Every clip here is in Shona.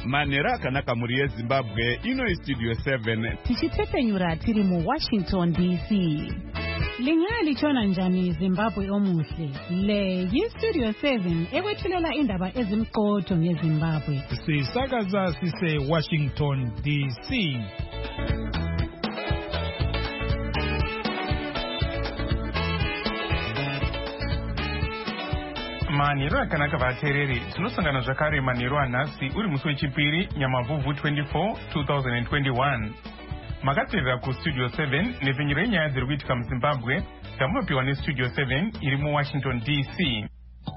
Manera akanaka muri yeZimbabwe ino istudio 7 tichitepenyura tiri mu Washington DC. Lingali chona njani Zimbabwe omuhle. Le yistudio 7 ekwethulela indaba ezimqotho ngeZimbabwe. Sisakaza sise Washington DC. Maniro akanaka vateereri, tinosangana zvakare maniro anhasi uri musi wechipiri Nyamavhuvhu 24 2021. Makateerera kustudio 7 nepfenyuro yenyaya dziri kuitika muZimbabwe tamunopiwa nestudio 7 iri muWashington DC.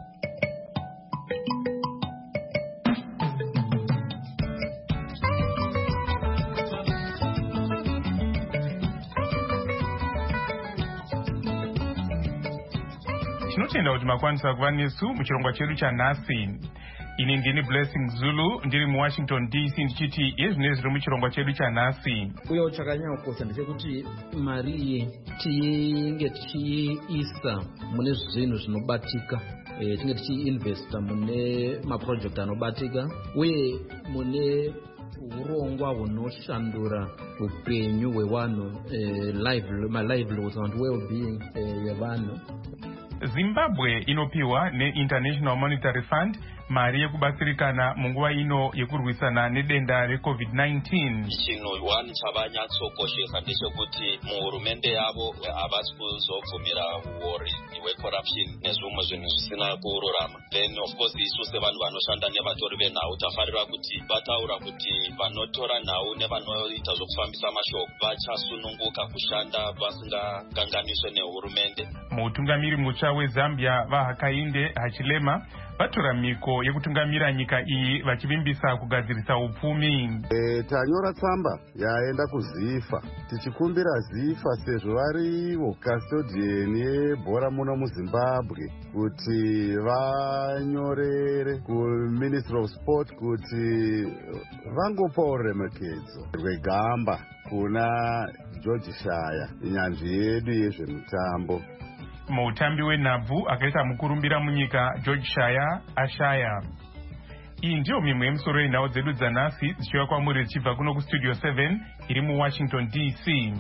Tinotenda kuti makwanisa kuva nesu muchirongwa chedu chanhasi. Ini ndini Blessing Zulu ndiri muWashington DC ndichiti yezvine zviri muchirongwa chedu chanhasi. Uye chakanyanyokosha ndechekuti mari iyi tinge tichiisa mune zvinhu zvinobatika, tinge tichiinvesta mune maproject anobatika uye mune urongwa hunoshandura upenyu hwevanhu, livelihoods and well-being yevanhu. Zimbabwe inopiwa neInternational Monetary Fund mari yekubatsirikana munguva ino yekurwisana nedenda reCovid-19. Chinhu one chavanyatsokoshesa ndechekuti muhurumende yavo havasi kuzobvumira uori hwecorruption nezvimwe zvinhu zvisina kururama. Then of course isu sevanhu vanoshanda nevatori venhau tafarira kuti vataura kuti vanotora nhau nevanoita zvokufambisa mashoko vachasununguka kushanda vasingakanganiswe nehurumende. Mutungamiri mutsva weZambia vaHakainde Hichilema vatora mhiko yekutungamira nyika iyi vachivimbisa kugadzirisa upfumi. Tanyora tsamba yaenda kuZIFA tichikumbira ZIFA sezvo varivo custodian yebhora muno muZimbabwe kuti vanyorere kuMinistry of Sport kuti vangopawo remekedzo rwegamba kuna George Shaya, nyanzvi yedu yezvemutambo. Mutambi wenhabvu akaita mukurumbira munyika George Shaya ashaya. Iyi ndiyo mimwe yemisoro yenhau dzedu dzanhasi dzichiuya kwamuri dzichibva kuno kustudio 7 iri muWashington DC.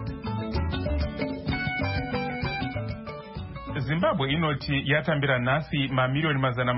Zimbabwe inoti yatambira nhasi mamiliyoni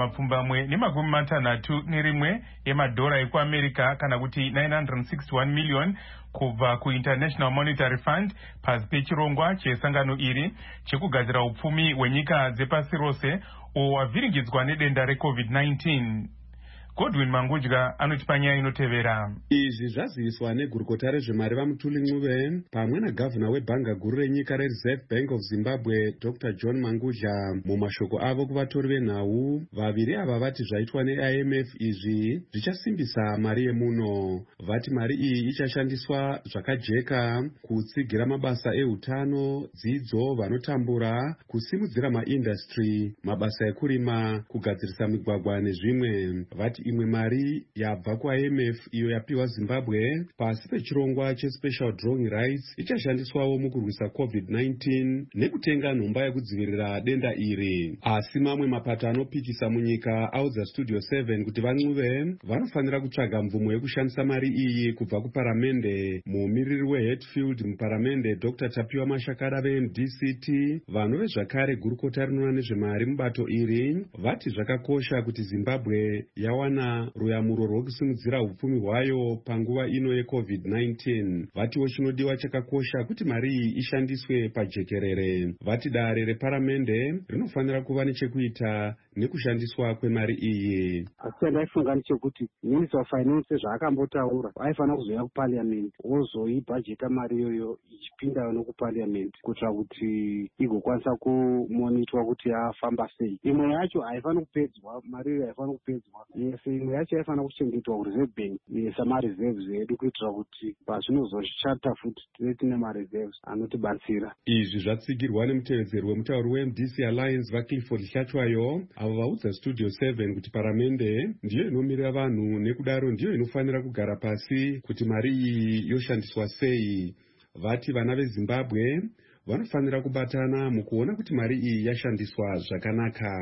661 emadhora ekuAmerica kana kuti 961 million kubva kuInternational Monetary Fund pasi pechirongwa chesangano iri chekugadzira upfumi hwenyika dzepasi rose wavhiringidzwa nedenda reCovid-19. Godwin Mangudya anotipa nyaya inotevera. Izvi zvaziviswa negurukota rezvemari vaMutuli Ncube pamwe nagavhuna webhanga guru renyika reReserve Bank of Zimbabwe Dr. John Mangudya mumashoko avo kuvatori venhau. Vaviri ava vati zvaitwa neIMF izvi zvichasimbisa mari yemuno. Vati mari iyi ichashandiswa zvakajeka kutsigira mabasa ehutano, dzidzo, vanotambura, kusimudzira maindustry, mabasa ekurima, kugadzirisa migwagwa nezvimwe. Vati imwe mari yabva kuIMF iyo yapiwa Zimbabwe pasi pechirongwa cheSpecial Drawing Rights ichashandiswawo mukurwisa COVID-19 nekutenga nhomba yekudzivirira denda iri. Asi mamwe mapato anopikisa munyika audza Studio 7 kuti vaNcube vanofanira kutsvaga mvumo yekushandisa mari iyi kubva kuparamende. Mumiriri weHatfield muparamende Dr. Tapiwa Mashakara veMDCT vanove zvakare gurukota rinoona nezvemari mubato iri vati zvakakosha kuti Zimbabwe yawana ruyamuro rwokusimudzira upfumi hwayo panguva ino yeCovid-19. Vatiwo chinodiwa chakakosha kuti mari iyi ishandiswe pajekerere. Vati dare reparamende rinofanira kuva nechekuita nekushandiswa kwemari iyi. Asi ndaifunga nechekuti Minister of Finance zvaakambotaura aifanira kuzoya kuParliament ozoibhajeta mari iyoyo ichipinda nokuParliament kuitira kuti igokwanisa kumonitwa kuti yafamba sei. Imwe yacho haifanira kupedzwa, mari iyo haifanira kupedzwa. Imwe yacho yaifanira kuchengetwa kuReserve Bank samareserves edu kuitira kuti pazvinozoshata futi tive tine mareserves anotibatsira. Izvi zvatsigirwa nemutevedzeri wemutauri weMDC Alliance vaClifford Hlatshwayo avo vaudza Studio 7 kuti paramende ndiyo inomirira vanhu nekudaro ndiyo inofanira kugara pasi kuti mari iyi yoshandiswa sei. Vati vana veZimbabwe vanofanira kubatana mukuona kuti mari iyi yashandiswa zvakanaka.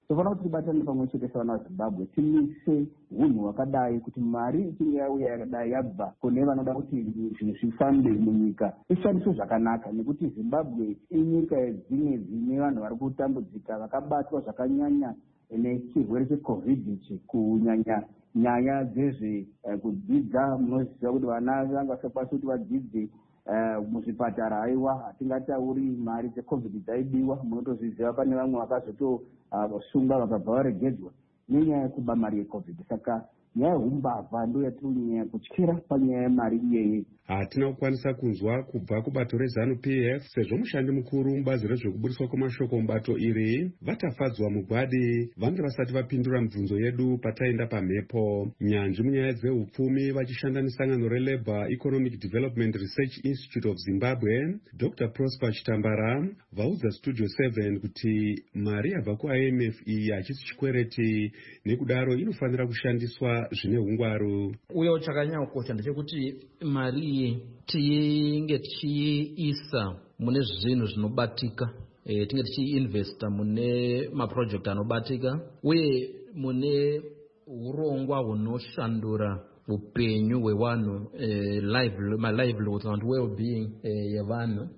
tofanira kuti tibatane pamwe chete sevana vazimbabwe timise unhu hwakadai kuti mari ichinge yauya yakadai yabva kune vanoda kuti zvinhu zvifambe munyika ishandiswe zvakanaka, nekuti zimbabwe inyika dzimwe dzine vanhu vari kutambudzika vakabatwa zvakanyanya nechirwere checovid ichi, kunyanya nyaya dzezvekudzidza. Munoziva kuti vana vanga vasakwanisa kuti vadzidze muzvipatara. Aiwa, hatingatauri mari dzecovid dzaidiwa. Munotozviziva pane vamwe vakazotosungwa vakabva varegedzwa nenyaya yekuba mari yecovid. Saka nyaya yehumbavha ndo yatirinyanya kutyira panyaya yemari iyeye. Hatina kukwanisa kunzwa kubva kubato reZANU-PF sezvo mushandi mukuru mubazi rezvekubudiswa kwemashoko mubato iri vatafadzwa mugwadi vange vasati vapindura mibvunzo yedu pataenda pamhepo. Nyanzvi munyaya dzeupfumi vachishanda nesangano reLabour Economic Development Research Institute of Zimbabwe, Dr. Prosper Chitambara vaudza Studio 7 kuti mari yabva kuIMF iyi hachisi chikwereti, nekudaro inofanira kushandiswa zvine hungwaru. Uyewo chakanyanya kukosha ndechekuti mari tinge tichiisa mune zvinhu zvinobatika, tinge tichiinvesta mune maproject anobatika uye mune urongwa hunoshandura upenyu hwevanhu, livelihood and well-being yevanhu.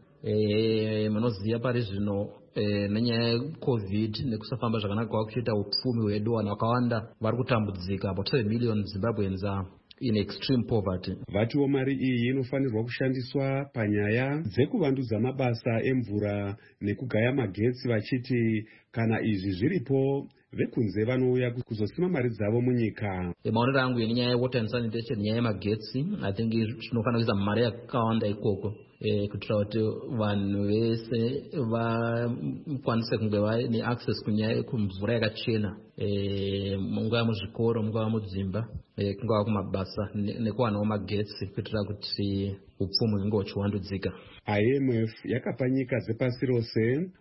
Munoziva pari zvino nenyaya yecovid nekusafamba zvakanaka kwakuchiita upfumi hwedu, vanhu vakawanda vari kutambudzika. About 7 million Zimbabweans are in extreme poverty. Vatiwo mari iyi inofanirwa kushandiswa panyaya dzekuvandudza mabasa emvura nekugaya magetsi, vachiti kana izvi zviripo vekunze vanouya kuzosima mari dzavo munyika. Maonero angu nenyaya yewater and sanitation, nyaya yemagetsi, I think zvinofanira kuisa mari yakawanda ikoko kuitira kuti vanhu vese vakwanise kunge vaine access kunyaya yekumvura yakachena, mungava muzvikoro, mungava mudzimba, kungava kumabasa, nekuwanawo magetsi kuitira kuti upfumi hunge huchiwandudzika. IMF yakapa nyika dzepasi rose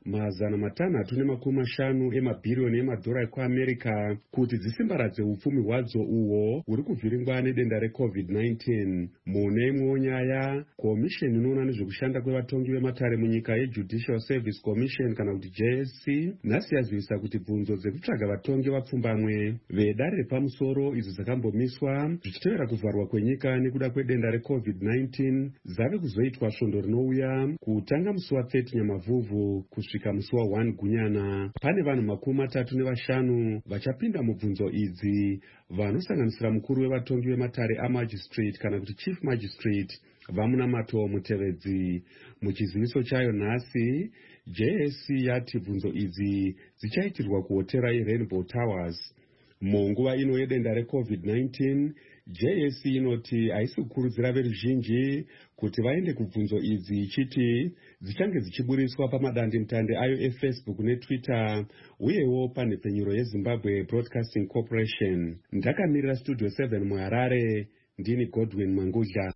$650 emabhiriyoni emadhora ekuAmerica kuti dzisimbaradze upfumi hwadzo uhwo huri kuvhiringwa nedenda reCovid-19. Mune imwewo nyaya, komisheni inoona nezvekushanda kwevatongi vematare munyika yeJudicial Service Commission kana kuti JSC nhasi yazivisa kuti bvunzo dzekutsvaga vatongi vapfumbamwe vedare repamusoro idzo dzakambomiswa zvichitevera kuvharwa kwenyika nekuda kwedenda reCovid-19 dzave kuzoitwa svondo rinouya kutanga musi wa30 Nyamavhuvhu kusvika musi wa1 Gunyana. Pane vanhu 35 vachapinda mubvunzo idzi, vanosanganisira mukuru wevatongi vematare amagistrate kana kuti chief magistrate Vamunamato Mutevedzi. Muchiziviso chayo nhasi, JSC yati bvunzo idzi dzichaitirwa kuhotera yeRainbow Towers. Munguva ino yedenda reCovid-19, JSC inoti haisi kukurudzira veruzhinji kuti vaende kubvunzo idzi, ichiti dzichange dzichiburiswa pamadandemutande ayo eFacebook neTwitter uyewo panhepfenyuro yeZimbabwe Broadcasting Corporation. Ndakamirira Studio 7 muHarare, ndini Godwin Mangudla.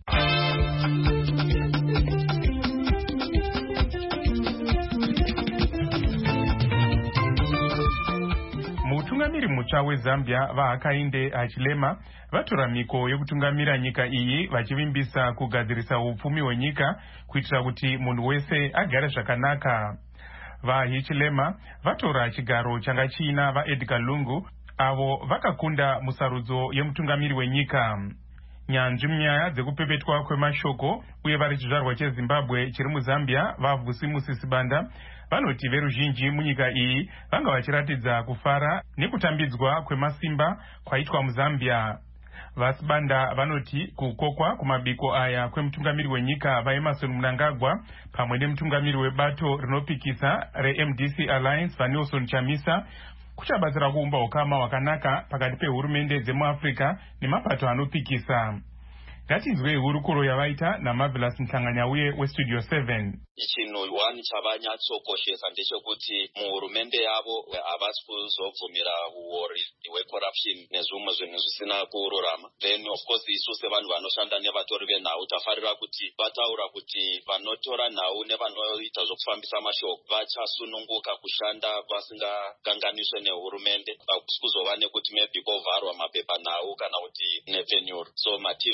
Mutungamiri mutsva weZambia vaHakainde Hichilema vatora mhiko yekutungamira nyika iyi vachivimbisa kugadzirisa upfumi hwenyika kuitira kuti munhu wese agare zvakanaka. VaHichilema vatora chigaro changa chiina vaEdgar Lungu avo vakakunda musarudzo yemutungamiri wenyika. Nyanzvi munyaya dzekupepetwa kwemashoko uye vari chizvarwa cheZimbabwe chiri muZambia vaVusimusi Sibanda vanoti veruzhinji munyika iyi vanga vachiratidza kufara nekutambidzwa kwemasimba kwaitwa muZambia. VaSibanda vanoti kukokwa kumabiko aya kwemutungamiri wenyika vaEmmerson Mnangagwa pamwe nemutungamiri webato rinopikisa reMDC Alliance vaNelson Chamisa kuchabatsira kuumba ukama hwakanaka pakati pehurumende dzemuAfrica nemapato anopikisa. Ngatinzwe hurukuro yavaita naMarvelous Mhlanganyauye weStudio 7. Chinhu wani chavanyatsokoshesa ndechekuti muhurumende yavo havasi kuzobvumira uori hwecorruption nezvimwe zvinhu zvisina kururama. Then of course isu sevanhu vanoshanda nevatori venhau tafarira kuti vataura kuti vanotora nhau nevanoita zvokufambisa mashoko vachasununguka kushanda vasingakanganiswe nehurumende. Hakusi kuzova nekuti maybe kovharwa mapepa nhau kana kuti nepfenyuro. So maTV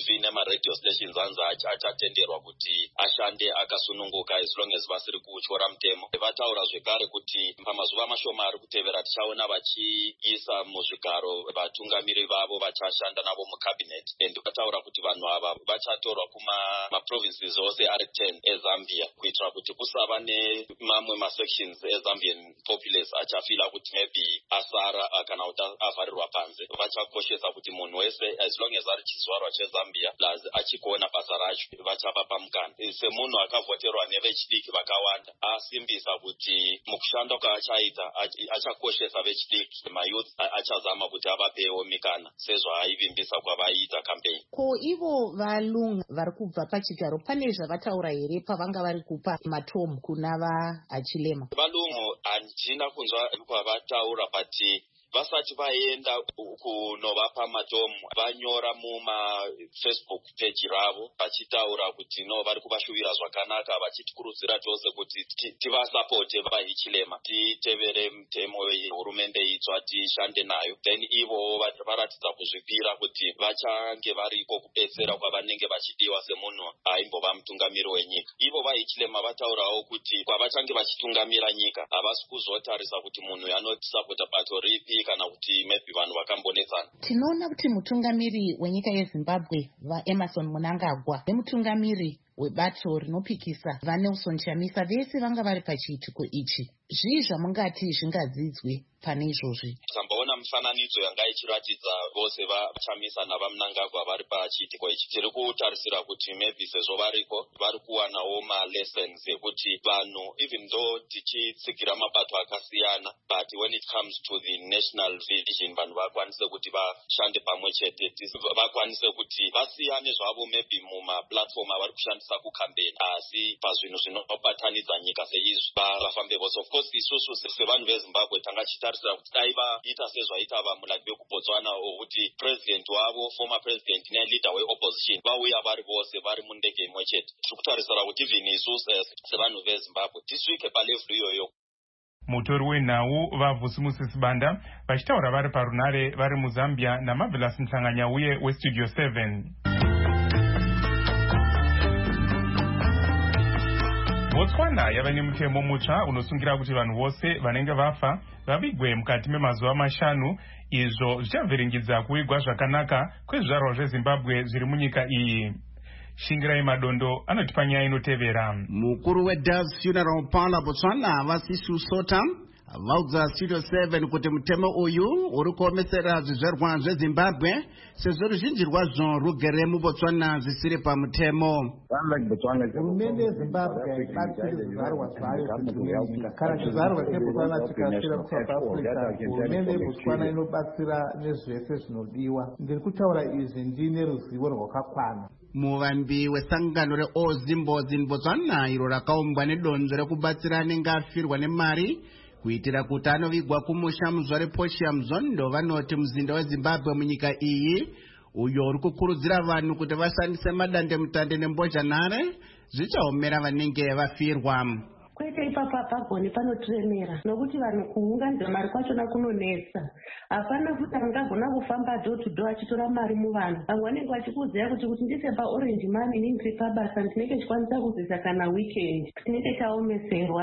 radio stations anzi achatenderwa kuti ashande akasununguka as long as vasiri kutyora mutemo. Vataura zvekare kuti pamazuva mashoma ari kutevera tichaona vachiisa muzvigaro vatungamiri vavo vachashanda navo mucabinet, and vataura kuti vanhu ava vachatorwa kuma-provinces ose ari 10 eZambia kuitira kuti kusava nemamwe ma-sections eZambian populace achafila kuti maybe asara kana kuti avharirwa panze. Vachakoshesa kuti munhu wese as long as ari chizvarwa cheZambia plus achigona basa racho vachapa pamukana. Semunhu akavhoterwa nevechidiki vakawanda asimbisa kuti mukushanda kwaachaita achakoshesa vechidiki, mayouth achazama kuti avapewo mikana sezvo aivimbisa kwavaiita campaign. Ko ivo valungu vari kubva pachigaro pane zvavataura here pavanga vari kupa matomu kuna vaachilema? Valungu handina kunzwa kwavataura pati vasati vaenda kunovapa matomu vanyora muma-Facebook page ravo vachitaura kuti no vari kuvashuvira zvakanaka, vachitikurudzira tose kuti tivasapote vahichilema, titevere mutemo hurumende itsva tishande nayo. Then ivo varatidza kuzvipira kuti vachange variko kubetsera kwavanenge vachidiwa semunhu aimbova mutungamiri wenyika. Ivo vahichilema vataurawo kuti kwavachange vachitungamira nyika havasi kuzotarisa kuti munhu anotisapota bato ripi kana kuti maybe vanhu vakambonetsana. Tinoona kuti mutungamiri wenyika yeZimbabwe vaEmmerson Mnangagwa nemutungamiri webato rinopikisa vaNelson Chamisa vese vanga vari pachiitiko ichi. Zvii zvamungati zvingadzidzwe pane izvozvi? Tambaona mufananidzo yanga ichiratidza vose vaChamisa navaMnangagwa vari pachiitiko ichi. Tiri kutarisira kuti maybe sezvo variko vari kuwanawo ma-lessons ekuti vanhu even though tichitsigira mabato akasiyana but when it comes to the national vision vanhu vakwanise kuti vashande pamwe chete, vakwanise kuti vasiyane zvavo maybe mumaplatform avari kushandisa kucampaign asi pazvinhu zvinobatanidza nyika seizvi vafambe vose. Of course isusu sevanhu veZimbabwe tanga chitarisira kuti dai vaita sezvaita vamulaki vekuBotswana kuti president wavo former president neleader weopposition vauya vari vose vari mundege imwe chete. Tiri kutarisira kuti even isusu sevanhu veZimbabwe tisvike palevhuru iyoyo. Mutori wenhau vaVusimusi Sibanda vachitaura vari parunare vari muZambia naMarvelous Mhlanganyauye weStudio 7. Botswana yava nemutemo mutsva unosungira kuti vanhu vose vanenge vafa vavigwe mukati memazuva mashanu. Izvo zvichavhiringidza kuvigwa zvakanaka kwezvizvarwa zveZimbabwe zviri munyika iyi. Shingirai Madondo anotipa nyaya inotevera. Mukuru weDoves Funeral Parlor Botswana Vasisu Sota vaudza Studio 7 kuti mutemo uyu uri kuomesera zvizvarwa zveZimbabwe sezvo ruzhinji rwazvo rugere muBotswana zvisiri pamutemo. Hurumende yeZimbabwe haibatsiri zvizvarwa zvayo kuti munyika. Kana chizvarwa cheBotswana chikasvira kuSouth Africa, hurumende yeBotswana inobatsira nezvese zvinodiwa. Ndiri kutaura izvi ndine ruzivo rwakakwana. Muvambi wesangano reOzimbozi muBotswana iro rakaumbwa nedonzvo rekubatsira anenge afirwa nemari kuitira kuti anovigwa kumusha muzvare Portia Mzondo vanoti muzinda weZimbabwe munyika iyi uyo uri kukurudzira vanhu kuti vashandise madandemutande nembozhanhare zvichaomera vanenge vafirwa. Kwete ipapa pagoni panotiremera nokuti vanhu kuunganidza mari kwachona kunonetsa. Hapana kuti angagona kufamba door to door achitora mari muvanhu. Vamwe vanenge vachikuziva kuti ndise paorange money ndiri pabasa ndinenge chikwanisa kuzoisa kana weekend. Tinenge taomeserwa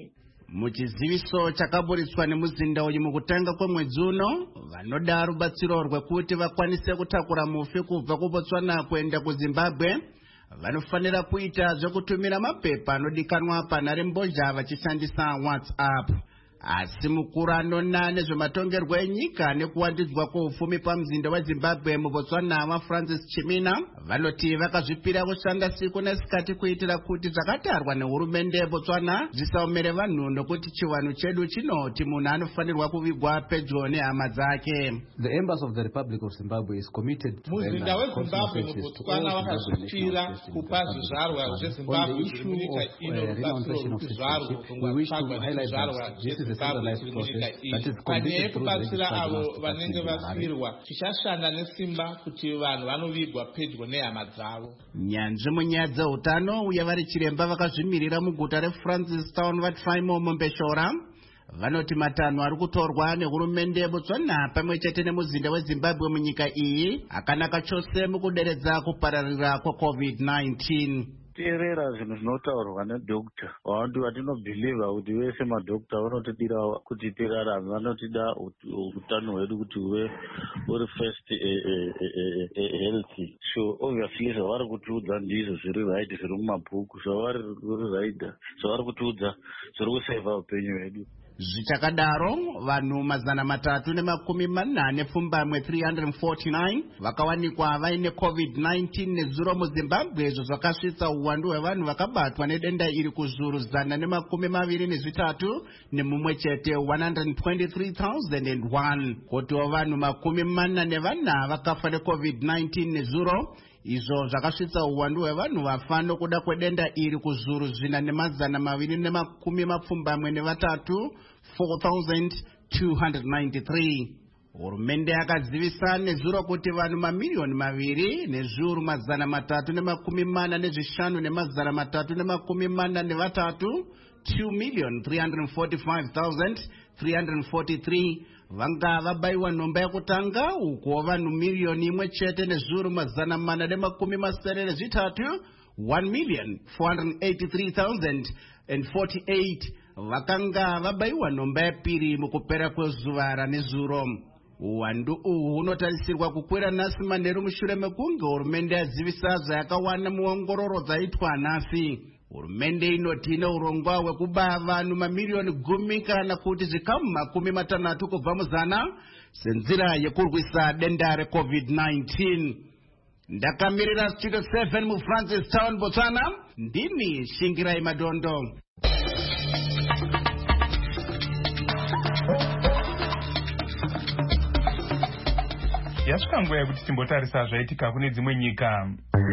Muchiziviso chakaburitswa nemuzinda uyu mukutanga kwemwedzi uno, vanoda rubatsiro rwekuti vakwanise kutakura mufi kubva kuBotswana kuenda kuZimbabwe vanofanira kuita zvekutumira mapepa anodikanwa panharembozha vachishandisa WhatsApp. Asi mukuru anona nezvematongerwo enyika nekuwandidzwa kwoupfumi pamuzinda weZimbabwe muBotswana vaFrancis Chimina vanoti vakazvipira kushanda siku nesikati kuitira kuti zvakatarwa nehurumende yeBotswana zvisaomere vanhu nokuti chiwanhu chedu chinoti munhu anofanirwa kuvigwa pedyo nehama dzake. The Embassy of the Republic of Zimbabwe is committed to muzinda weZimbabwe muBotswana vakazvipira kupa zvizvarwa zveZimbabwe zviri munyika ino rubatsiro rwezvizvarwa rwezvizvarwa panyaya yekubatsira avo vanenge vasirwa tichashanda nesimba kuti vanhu vanovigwa pedyo nehama dzavo. Nyanzvi munyaya dzeutano uye vari chiremba vakazvimirira muguta reFrancistown vati Faimo Mombeshora vanoti matanho ari kutorwa nehurumende yebotswana pamwe chete nemuzinda wezimbabwe munyika iyi akanaka chose mukuderedza kupararira kweCovid-19. teerera zvinhu zvinotaurwa nedokta vantu vatinobhilivha kuti vese madokta vanotidira kuti tirarame, vanotida utano hwedu kuti uve uri first healthy. So obviously zvavari kutiudza ndizvo zviri right, zviri mumabhuku, zvavari right, zvavari kutiudza zviri kuseva upenyu hwedu. Zvichakadaro vanhu 349 vakawanikwa vaine COVID-19 nezuro muZimbabwe, izvo zvakasvitsa uwandu hwevanhu vakabatwa nedenda iri kuzviuru 123 nemumwe chete 123,001. Kotiwo vanhu 44 vakafa neCovid-19 nezuro, izvo zvakasvitsa uwandu hwevanhu vafa nokuda kwedenda iri kuzviuru 223 4,293. Hurumende yakazivisa nezuro kuti vanhu 2,345,343 2,345,343 vanga vabayiwa nhomba yekutanga, uko vanhu 1,483,000 1,483,048 vakanga vabayiwa nhomba yepiri mukupera kwezuva ranezuro. Uwandu uhu hunotarisirwa kukwira nhasi manheru mushure mekunge hurumende yazivisa zvayakawana muongororo dzaitwa nhasi. Hurumende inoti ine urongwa hwekubaya vanhu mamiliyoni 10 kana kuti zvikamu 60 kubva muzana senzira yekurwisa denda reCovid-19. Ndakamirira Studio 7 muFrancis Town, Botswana, ndini Shingirai Madondo. Yasvika nguva yekuti timbotarisa zvaitika kune dzimwe nyika.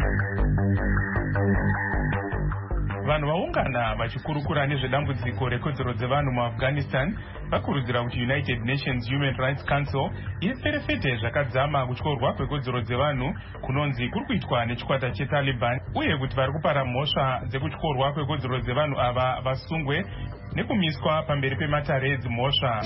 Vanhu vaungana vachikurukura nezvedambudziko rekodzero dzevanhu muAfghanistan vakurudzira kuti United Nations Human Rights Council iferefete zvakadzama kutyorwa kwekodzero dzevanhu kunonzi kuri kuitwa nechikwata cheTaliban, uye kuti vari kupara mhosva dzekutyorwa kwekodzero dzevanhu ava vasungwe nekumiswa pamberi pematare edzimhosva.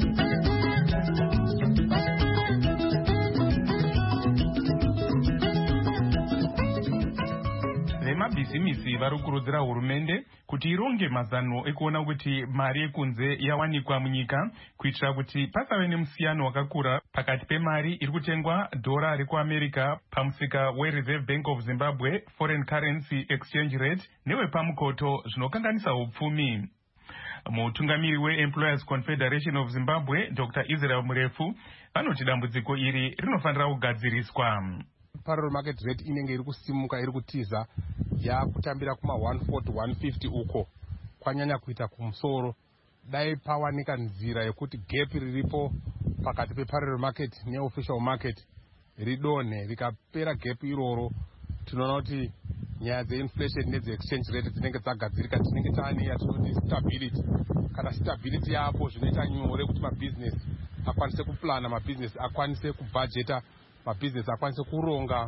Vemabhizimisi vari kukurudzira hurumende kuti ironge mazano ekuona kuti mari yekunze yawanikwa munyika, kuitira kuti pasave nemusiyano wakakura pakati pemari iri kutengwa dhora rekuAmerica pamusika weReserve Bank of Zimbabwe Foreign Currency Exchange Rate newepamukoto, zvinokanganisa upfumi. Mutungamiri weEmployers Confederation of Zimbabwe Dr. Israel Murefu vanoti dambudziko iri rinofanira kugadziriswa. Parallel market rate inenge iri kusimuka, iri kutiza yakutambira kuma 140 150 uko kwanyanya kuita kumusoro. Dai pawanika nzira yekuti gap riripo pakati peparallel market neofficial market ridonhe, rikapera gap iroro, tinoona kuti nyaya dzeinflation nedzeexchange rate dzinenge dzagadzirika, tinenge taane yatinoti stability. Kana stability yapo zvinoita nyore kuti mabusiness akwanise kuplana, mabusiness akwanise kubudgeta, mabusiness akwanise kuronga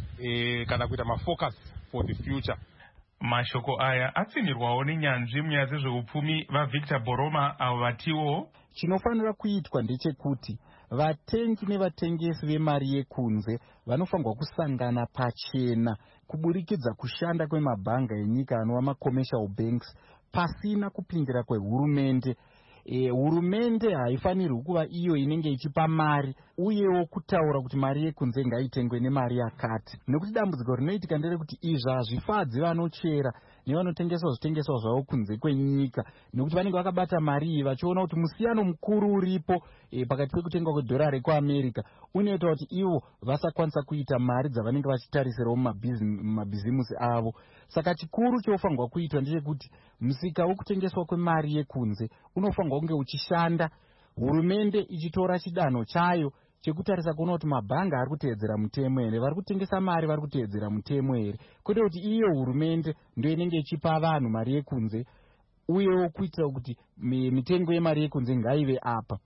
kana kuita mafocus for the future. Mashoko aya atsimirwawo nenyanzvi munyaya dzezveupfumi vaVictor Boroma, avo vatiwo chinofanira kuitwa ndechekuti vatengi nevatengesi vemari yekunze vanofanirwa kusangana pachena kuburikidza kushanda kwemabhanga enyika anova macommercial banks pasina kupindira kwehurumende. Hurumende haifanirwi kuva iyo inenge ichipa mari uyewo kutaura kuti mari yekunze ngaitengwe nemari yakati, nekuti dambudziko rinoitika nderekuti izvi hazvifadzi vanochera nevanotengeswa zvitengeswa zvavo kunze kwenyika, nekuti vanenge vakabata mari iyi vachiona kuti musiyano mukuru uripo pakati pekutengwa kwedhora rekuAmerica unoita kuti ivo vasakwanisa kuita mari dzavanenge vachitarisirawo mumabhizimusi avo. Saka chikuru chinofanirwa kuitwa ndechekuti musika wekutengeswa kwemari yekunze unofanirwa kunge uchishanda, hurumende ichitora chidanho chayo chekutarisa kuona kuti mabhanga ari kuteedzera mutemo here, vari kutengesa mari vari kuteedzera mutemo here, kwete kuti iyo hurumende ndio inenge ichipa vanhu mari yekunze uyewo kuitira kuti mitengo yemari yekunze ngaive apa.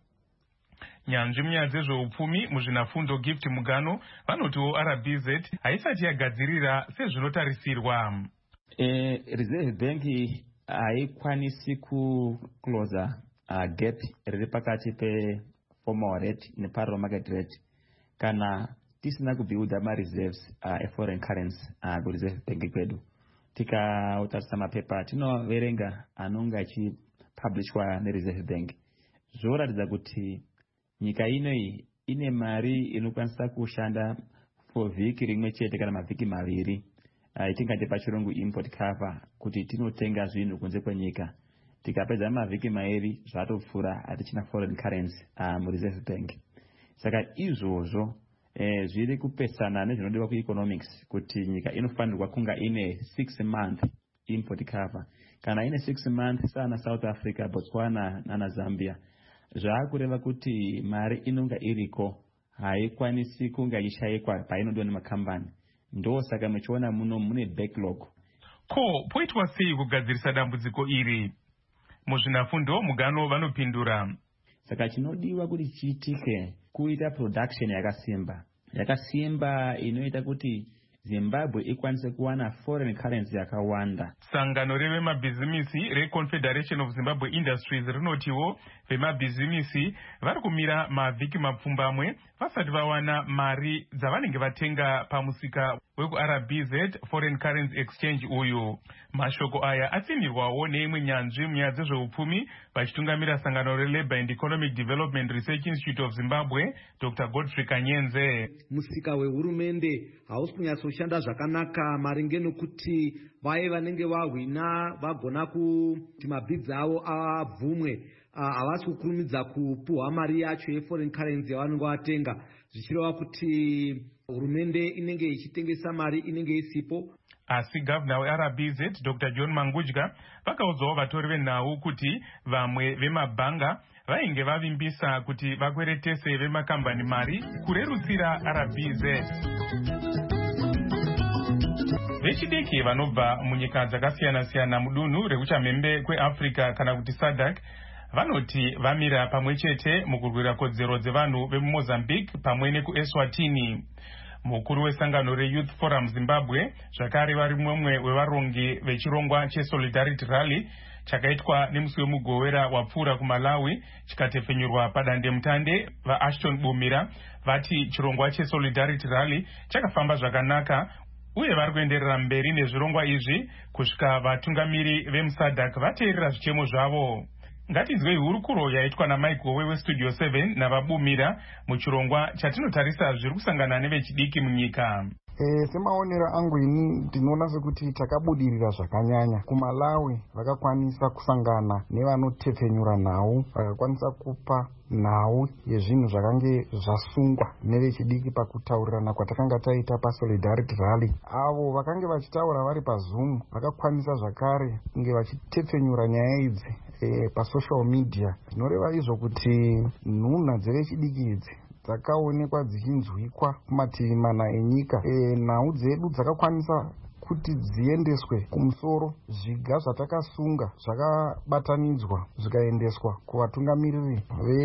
Nyanzvi munyaya dzezveupfumi muzvinafundo Gift Mugano vanotiwo RBZ haisati yagadzirira sezvinotarisirwa. Reserve Bank haikwanisi kuclosa gap riri pakati peformal rate neparallel market rate kana tisina kubuilda mareserves eforeign currency kureserve bank kwedu. Tikatarisa mapepa tinoverenga anonga achipublishwa nereserve bank zvoratidza kuti nyika inoi ine mari inokwanisa kushanda for vhiki rimwe chete kana mavhiki maviri, itingati pachirungu import cover, kuti tinotenga zvinhu kunze kwenyika. Tikapedza mavhiki mairi zvatopfuura hatichina foreign currency mureserve bank. Saka izvozvo zviri kupesana nezvinodiwa kueconomics kuti nyika inofanirwa kunga ine 6 month import cover. Kana ine 6 month sana South Africa, Botswana nana Zambia, zvakureva kuti mari inonga iriko haikwanisi kunga ishayikwa painodiwa nemakambani. Ndo saka muchiona muno mune backlog. Ko poitwa sei kugadzirisa dambudziko iri? Muzvinafundo mugano vanopindura. Saka chinodiwa kuti chiitike kuita production yakasimba inoita kuti Zimbabwe ikwanise kuwana foreign currency yakawanda. Sangano revemabhizimisi reConfederation of Zimbabwe Industries rinotiwo vemabhizimisi vari kumira mavhiki mapfumbamwe vasati vawana mari dzavanenge vatenga pamusika wekuRBZ Foreign Currency Exchange uyu. Mashoko aya atsinirwawo neimwe nyanzvi munyaya dzezveupfumi vachitungamira sangano reLabour and Economic Development Research Institute of Zimbabwe, Dr. Godfrey Kanyenze. Musika wehurumende hausi kunyatsoshanda zvakanaka maringe nokuti vaye vanenge vahwina vagona kuti mabhidzi avo abvumwe, havasi kukurumidza kupuhwa mari yacho yeforeign currency yavanenge vatenga, zvichireva kuti hurumende inenge ichitengesa mari inenge isipo. Asi gavana weRBZ Dr. John Mangudya vakaudzawo vatori venhau kuti vamwe vemabhanga vainge vavimbisa kuti vakweretese vemakambani mari kurerutsira RBZ. Vechidiki vanobva munyika dzakasiyana-siyana mudunhu rekuchamhembe kweAfrica kana kuti SADC vanoti vamira pamwe chete mukurwira kodzero dzevanhu vemuMozambique pamwe nekuEswatini. Mukuru wesangano reYouth Forum Zimbabwe zvakare vari mumwe wevarongi vechirongwa cheSolidarity Rally chakaitwa nemusi wemugowera wapfuura kuMalawi chikatepfenyurwa padandemutande. VaAshton Bumira vati chirongwa cheSolidarity Rally chakafamba zvakanaka uye vari kuenderera mberi nezvirongwa izvi kusvika vatungamiri vemuSADC vateerera zvichemo zvavo. Ngatinzwei hurukuro yaitwa naMichael weStudio 7 navabumira muchirongwa chatinotarisa zviri kusangana nevechidiki munyika. Semaonero angu ini ndinoona sekuti takabudirira zvakanyanya. kuMalawi vakakwanisa kusangana nevanotepfenyura nhau, vakakwanisa kupa nhau yezvinhu zvakange zvasungwa nevechidiki pakutaurirana kwatakanga taita paSolidarity Rally. Avo vakange vachitaura vari paZoom vakakwanisa zvakare kunge vachitepfenyura nyaya idzi pasocial media. Zvinoreva izvo kuti nhunha dzevechidiki idzi dzakaonekwa dzichinzwikwa kumativi mana enyika. Nhau dzedu dzakakwanisa kuti dziendeswe kumusoro, zviga zvatakasunga zvakabatanidzwa zvikaendeswa kuvatungamiriri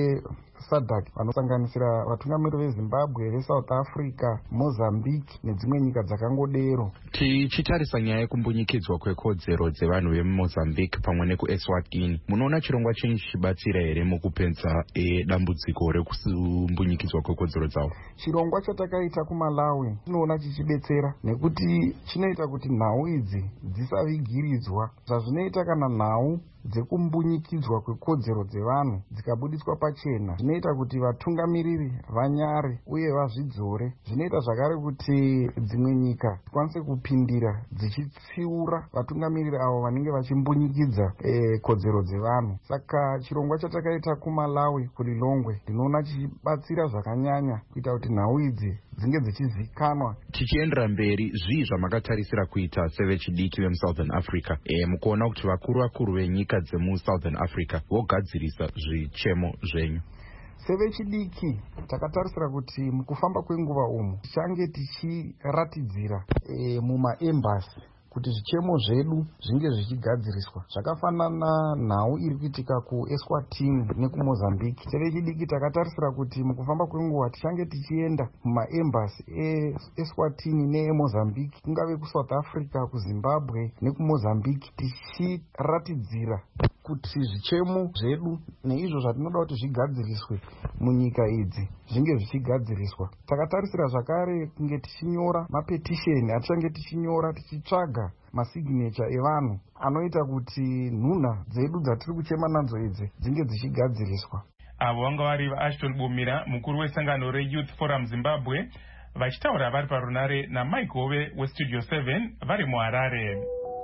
veSADC vanosanganisira vatungamiriri veZimbabwe, veSouth Africa, Mozambique nedzimwe nyika dzakangodero. Tichitarisa nyaya yekumbunyikidzwa kwekodzero dzevanhu vemuMozambique pamwe nekuEswatini, munoona chirongwa chenyu chichibatsira here mukupedza dambudziko rekumbunyikidzwa kwekodzero dzavo? Chirongwa chatakaita kuMalawi chinoona chichibetsera nekuti chinoita kuti nhau idzi dzisavigiridzwa. Zvazvinoita kana nhau dzekumbunyikidzwa kwekodzero dzevanhu dzikabudiswa pachena, zvinoita kuti vatungamiriri vanyare uye vazvidzore. Zvinoita zvakare kuti dzimwe nyika dzikwanise kupindira dzichitsiura vatungamiriri avo vanenge vachimbunyikidza kodzero dzevanhu. Saka chirongwa chatakaita kuMalawi kuLilongwe ndinoona chichibatsira zvakanyanya kuita kuti nhau idzi dzinge dzichizikanwa. Tichiendera mberi, zvii zvamakatarisira kuita sevechidiki vemuSouthern Africa mukuona kuti vakuru venyika dzemuSouthern Africa vogadzirisa zvichemo zvenyu? Sevechidiki takatarisira kuti mukufamba kwenguva umu tichange tichiratidzira mumaembasi kuti zvichemo zvedu zvinge zvichigadziriswa. Zvakafanana nhau iri kuitika kuEswatini nekuMozambique. Sevechidiki takatarisira kuti mukufamba kwenguva tichange tichienda mumaembasi eEswatini neeMozambique, kungave kuSouth Africa, kuZimbabwe nekuMozambique, tichiratidzira kuti zvichemo zvedu neizvo zvatinoda kuti zvigadziriswe munyika idzi zvinge zvichigadziriswa. Takatarisira zvakare kunge tichinyora mapetisheni atichange tichinyora tichitsvaga masignature evanhu anoita kuti nhunha dzedu dzatiri kuchema nadzo idzi dzinge dzichigadziriswa. Avo vanga vari vaAshton Bumira, mukuru wesangano reYouth Forum Zimbabwe, vachitaura vari parunare naMike Hove weStudio 7 vari muHarare.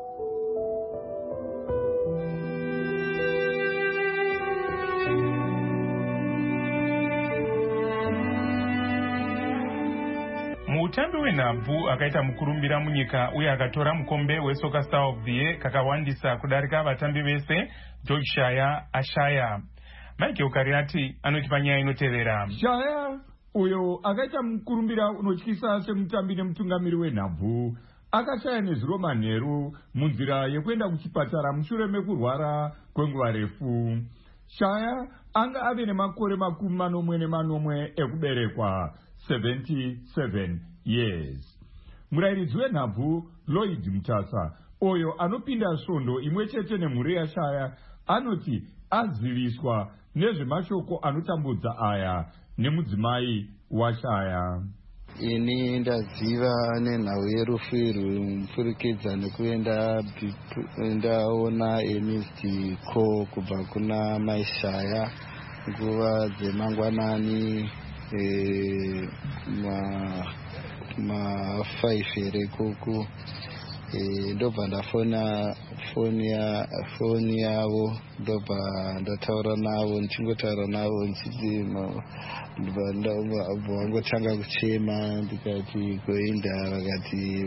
Mutambi wenhabvu akaita mukurumbira munyika uye akatora mukombe weSoccer Star of the Year kakawandisa kudarika vatambi vese, George Shaya ashaya. Michael Kariati anoti panyaya inotevera. Shaya uyo akaita mukurumbira unotyisa semutambi nemutungamiri wenhabvu akashaya nezuro manheru munzira yekuenda kuchipatara mushure mekurwara kwenguva refu. Shaya anga ave nemakore 40 ekuberekwa, 77 years. Murairidzi wenhabvu Lloyd Mutasa uyo anopinda svondo imwe chete nemhuri yaShaya anoti aziviswa nezvemashoko anotambudza aya nemudzimai waShaya. Ini ndaziva nenhau yerufu irwu mupfurikidza nekuenda ndaona Ernest Cole kubva kuna mai Shaya nguva dzemangwanani ma 5 here kuku. Ndobva ndafona foni yavo, ndobva ndataura navo, ndichingotaura navo ndichiti vangotanga kuchema, ndikati koinda, vakati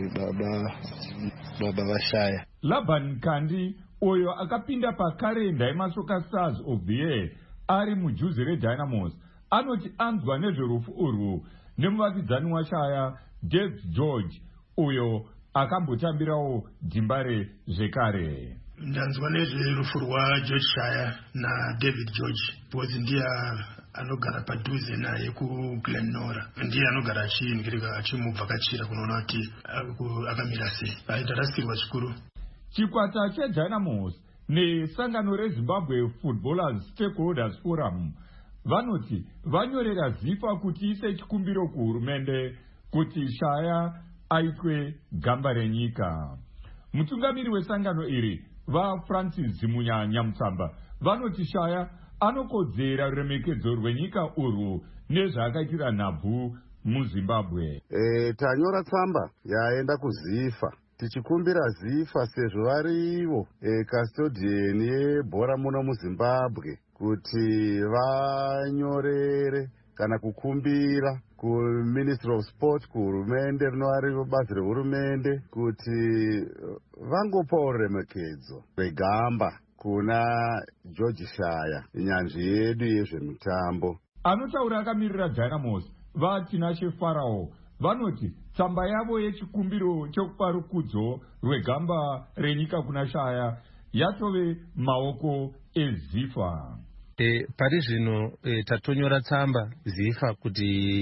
baba vaShaya. Laban Kandi uyo akapinda pakarenda yeMasoccer Stars of the Year ari mujuzi reDynamos anoti anzwa nezverufu urwu nemuvakidzani waShaya Dave George uyo akambotambirawo dhimbare zvekare. Ndanzwa nezverufu rwaGeorge Shaya naDavid George because ndiye anogara padhuze naye kuGlenora, ndiye anogara achiningirika achimubvakachira kunoona kuti akamira sei. Ndarasikirwa zvikuru. Chikwata cheDynamos nesangano reZimbabwe Footballers Stakeholders Forum vanoti vanyorera Zifa kuti ise chikumbiro kuhurumende kuti Shaya aitwe gamba renyika. Mutungamiri wesangano iri vaFrancis Zimunya Nyamutsamba vanoti Shaya anokodzera ruremekedzo rwenyika urwu nezvaakaitira nhabvu muZimbabwe. Tanyora tsamba yaenda kuZifa tichikumbira Zifa sezvo varivo custodian yebhora muno muZimbabwe kuti vanyorere kana kukumbira kuMinistry of Sport, kuhurumende rinovari bazi rehurumende kuti vangopawo ruremekedzo rwegamba kuna George Shaya, nyanzvi yedu yezvemutambo. Anotaura akamirira Dynamos vaTinashe Farao vanoti tsamba yavo yechikumbiro chokupa rukudzo rwegamba renyika kuna Shaya yatove maoko eZifa. Pari zvino tatonyora tsamba Zifa kuti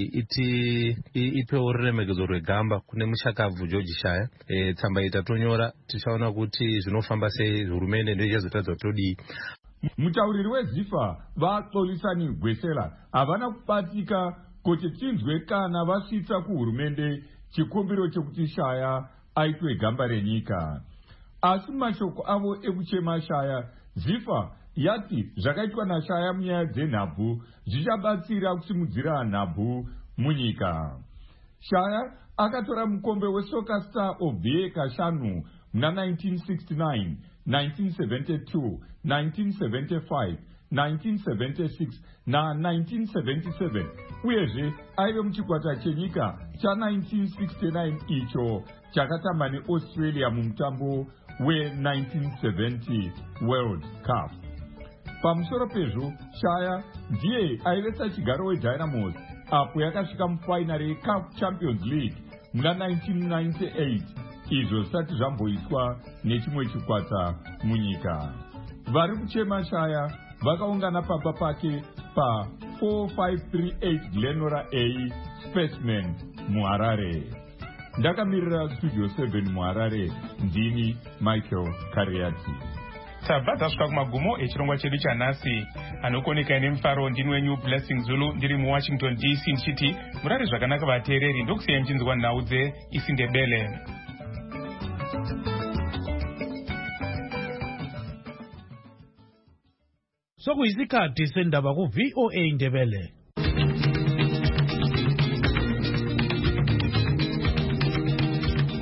ipewo ruremekedzo rwegamba kune mushakabvu George Shaya. Tsamba iyi tatonyora tichaona kuti zvinofamba sei, hurumende ndiyo ichazotadza kuti todii. Mutauriri weZifa vaXolisani Gwesela havana kubatika kuti tinzwe kana vasvitsa kuhurumende chikumbiro chekuti Shaya aitwe gamba renyika. Asi mashoko avo ekuchema Shaya, Zifa yati zvakaitwa naShaya munyaya dzenhabvu zvichabatsira kusimudzira nhabvu munyika. Shaya akatora mukombe weSoccer Star of the Year kashanu muna 1969, 1972, 1975, 1976 na 1977 uyezve aive muchikwata chenyika cha1969 icho chakatamba neAustralia mumutambo we1970 World Cup. Pamusoro pezvo, Shaya ndiye aivetsa chigaro weDynamos apo yakasvika mufainari yeCAF Champions League muna 1998, izvo zvisati zvamboitwa nechimwe chikwata munyika. Vari kuchema Shaya vakaungana pamba pake pa 4538 Glenora A Spaceman muHarare. Ndakamirira Studio 7 muHarare, ndini Michael Kariati. tabva tasvika kumagumo echirongwa chedu chanhasi. Anokoneka nemufaro ndini wenyu Blessing Zulu ndiri muWashington DC ndichiti murari zvakanaka vateereri, ndokusiyai muchinzwa nhau dzeIsindebele. Sokuyisikhathi sendaba ku VOA Indebele.